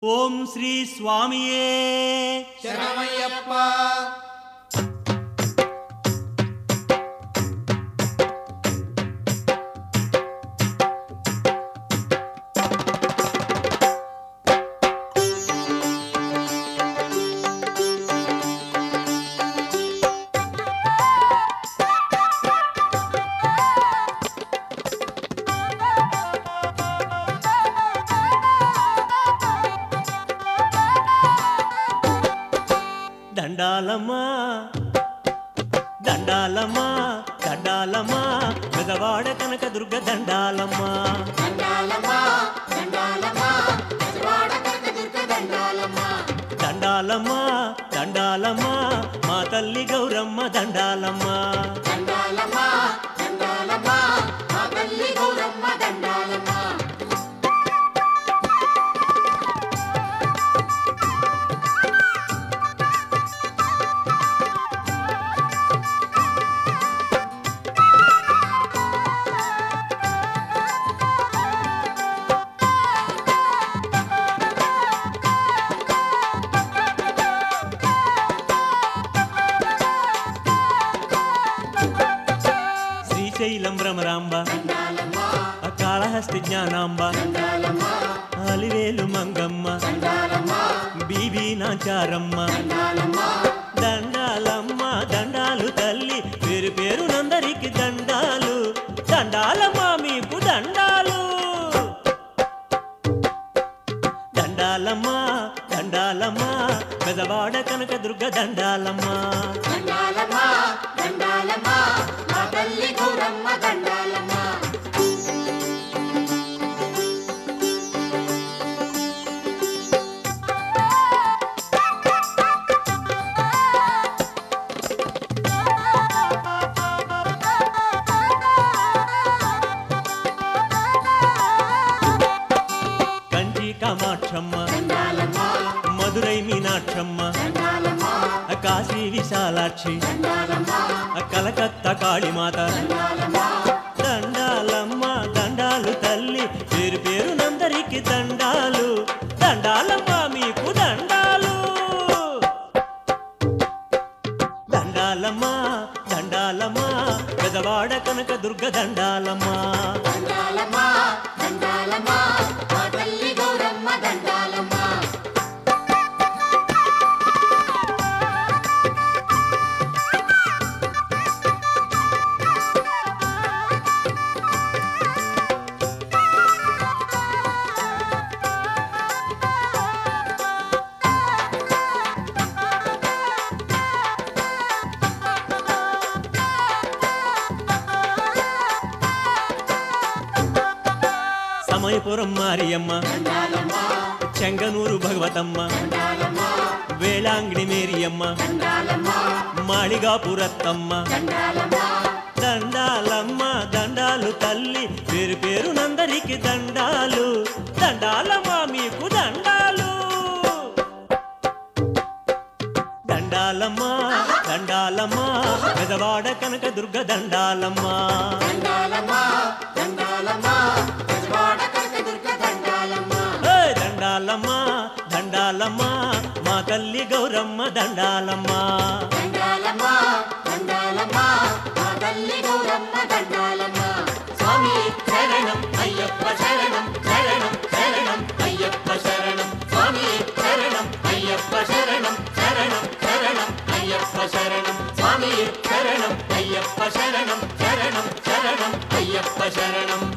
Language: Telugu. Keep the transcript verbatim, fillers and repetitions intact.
ఓం శ్రీ స్వామియే శరణమయ్యప్ప. దండాలమ్మా దండాలమ్మా దండాలమ్మా పెదవాడ కనక దుర్గ దండాలమ్మా దండాలమ్మా దండాలమ్మా పెదవాడ కనక దుర్గ దండాలమ్మా. దండాలమ్మా దండాలమ్మా మా తల్లి గౌరమ్మ దండాలమ్మా దండాలమ్మా దండాలమ్మా మా తల్లి గౌరమ్మ దండాలమ్మా. శ్రీశైలం భ్రమరాంబ దండాలమ్మా కాళహస్తి జ్ఞానాంబ దండాలమ్మా అలివేలు మంగమ్మ దండాలమ్మా బీబీ నాచారమ్మ దండాలమ్మా. దండాలమ్మ దండాలు తల్లి పేరు పేరునందరికి దండాలు దండాలమ్మా మీకు దండాలు దండాలమ్మా దండాలమ్మా పెదవాడ కనక దుర్గ దండాలమ్మా దండాలమ్మా దండాలమ్మా మా తల్లి గౌరమ్మ దండాలమ్మా. కంచి కామాక్షమ్మ దండాలమ్మా మధురై మీనాక్షమ్మ దండాలమ్మా కాశీ విశాలాక్షి దండాలమ్మా కలకత్తా కాళీమాత దండాలమ్మా. దండాలమ్మ దండాలు తల్లి పేరు పేరునందరికి దండాలు దండాలమ్మా మీకు దండాలు దండాలమ్మా దండాలమ్మా పెదవాడ కనక దుర్గ దండాలమ్మా దండాలమ్మా దండాలమ్మా మా తల్లి గౌరమ్మ దండాలమ్మా. సమయపురం మారియమ్మ దండాలమ్మా చెంగనూరు భగవతమ్మ దండాలమ్మా వేళాంగిణి మేరియమ్మ దండాలమ్మా మాళిగాపురత్తమ్మ దండాలమ్మా. దండాలమ్మ దండాలు తల్లి పేరు పేరునందరికి దండాలు దండాలమ్మా మీకు దండాలు దండాలమ్మా దండాలమ్మా పెదవాడ కనక దుర్గ దండాలమ్మా దండాలమ్మా దండాలమ్మా పెదవాడ కనక దుర్గ దండాలమ్మా. ఏయ్ దండాలమ్మా దండాలమ్మా మా తల్లి గౌరమ్మ దండాలమ్మా దండాలమ్మా దండాలమ్మా మా తల్లి గౌరమ్మ దండాలమ్మా. స్వామి శరణం అయ్యప్ప శరణం శరణం శరణం అయ్యప్ప శరణం. స్వామి శరణం అయ్యప్ప శరణం శరణం శరణం అయ్యప్ప శరణం. స్వామి శరణం అయ్యప్ప శరణం శరణం శరణం అయ్యప్ప శరణం.